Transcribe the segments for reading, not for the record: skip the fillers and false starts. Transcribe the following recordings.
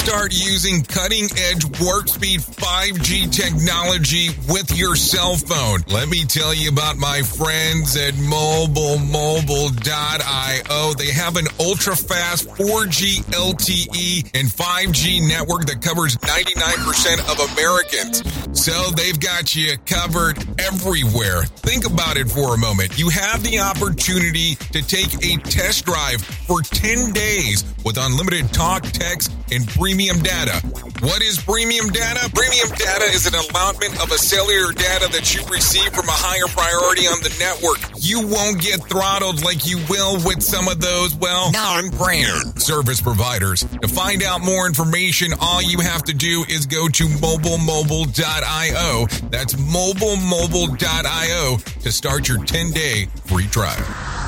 start using cutting-edge warp-speed 5G technology with your cell phone. Let me tell you about my friends at MobileMobile.io. They have an ultra-fast 4G LTE and 5G network that covers 99% of Americans. So they've got you covered everywhere. Think about it for a moment. You have the opportunity to take a test drive for 10 days with unlimited talk, text, and premium data. What is premium data? Premium data is an allotment of a cellular data that you receive from a higher priority on the network. You won't get throttled like you will with some of those, non-brand service providers. To find out more information, all you have to do is go to MobileMobile.io. That's MobileMobile.io to start your 10-day free trial.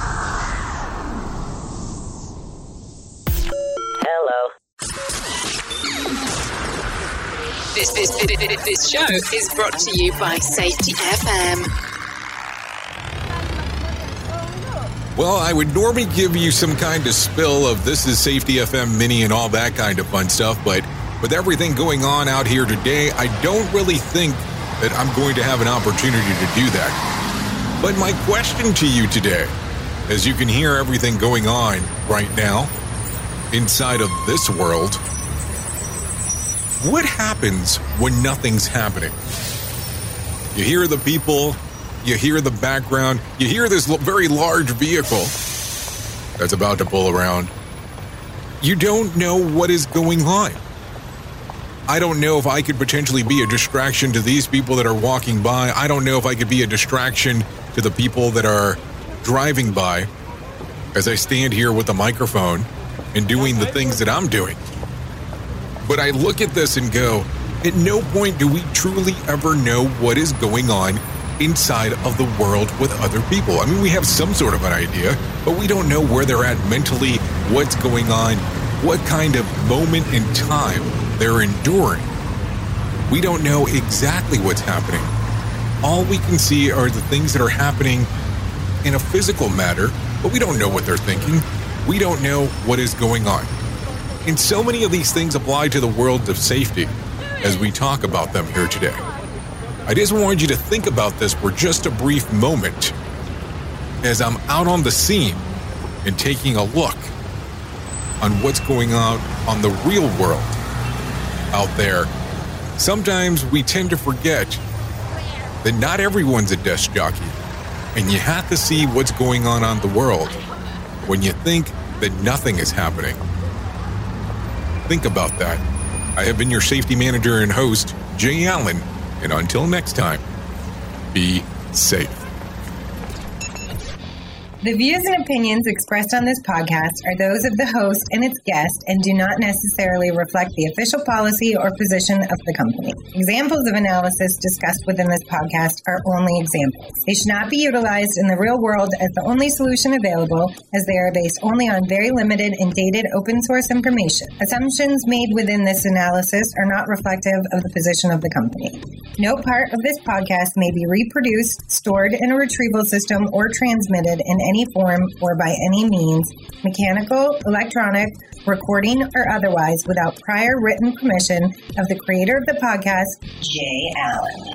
This show is brought to you by Safety FM. Well, I would normally give you some kind of spill of this is Safety FM Mini and all that kind of fun stuff, but with everything going on out here today, I don't really think that I'm going to have an opportunity to do that. But my question to you today, as you can hear everything going on right now inside of this world, what happens when nothing's happening? You hear the people, you hear the background, you hear this very large vehicle that's about to pull around. You don't know what is going on. I don't know if I could potentially be a distraction to these people that are walking by. I don't know if I could be a distraction to the people that are driving by as I stand here with a microphone and doing the things that I'm doing. But I look at this and go, at no point do we truly ever know what is going on inside of the world with other people. I mean, we have some sort of an idea, but we don't know where they're at mentally, what's going on, what kind of moment in time they're enduring. We don't know exactly what's happening. All we can see are the things that are happening in a physical matter, but we don't know what they're thinking. We don't know what is going on. And so many of these things apply to the world of safety as we talk about them here today. I just wanted you to think about this for just a brief moment as I'm out on the scene and taking a look on what's going on the real world out there. Sometimes we tend to forget that not everyone's a desk jockey, and you have to see what's going on the world when you think that nothing is happening. Think about that. I have been your safety manager and host, Jay Allen, and until next time, be safe. The views and opinions expressed on this podcast are those of the host and its guest and do not necessarily reflect the official policy or position of the company. Examples of analysis discussed within this podcast are only examples. They should not be utilized in the real world as the only solution available, as they are based only on very limited and dated open source information. Assumptions made within this analysis are not reflective of the position of the company. No part of this podcast may be reproduced, stored in a retrieval system, or transmitted in any form or by any means, mechanical, electronic, recording, or otherwise, without prior written permission of the creator of the podcast, Jay Allen.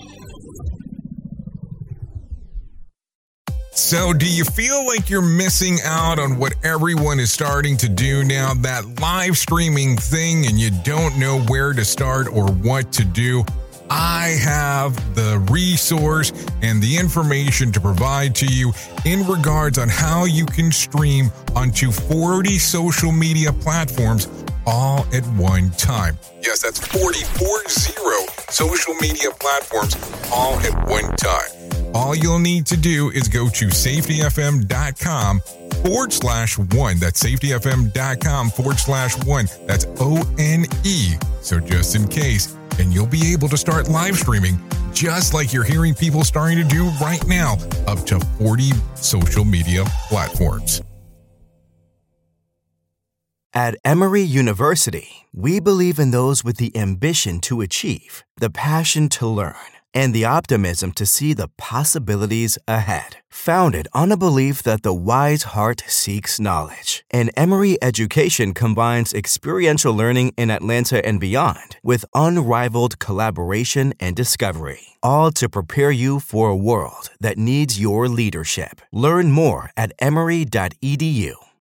So do you feel like you're missing out on what everyone is starting to do now, that live streaming thing, and you don't know where to start or what to do? I have the resource and the information to provide to you in regards on how you can stream onto 40 social media platforms all at one time. Yes, that's 40 social media platforms all at one time. All you'll need to do is go to safetyfm.com/1. That's safetyfm.com/1. That's ONE. So just in case. And you'll be able to start live streaming just like you're hearing people starting to do right now, up to 40 social media platforms. At Emory University, we believe in those with the ambition to achieve, the passion to learn, and the optimism to see the possibilities ahead. Founded on a belief that the wise heart seeks knowledge, and Emory Education combines experiential learning in Atlanta and beyond with unrivaled collaboration and discovery, all to prepare you for a world that needs your leadership. Learn more at emory.edu.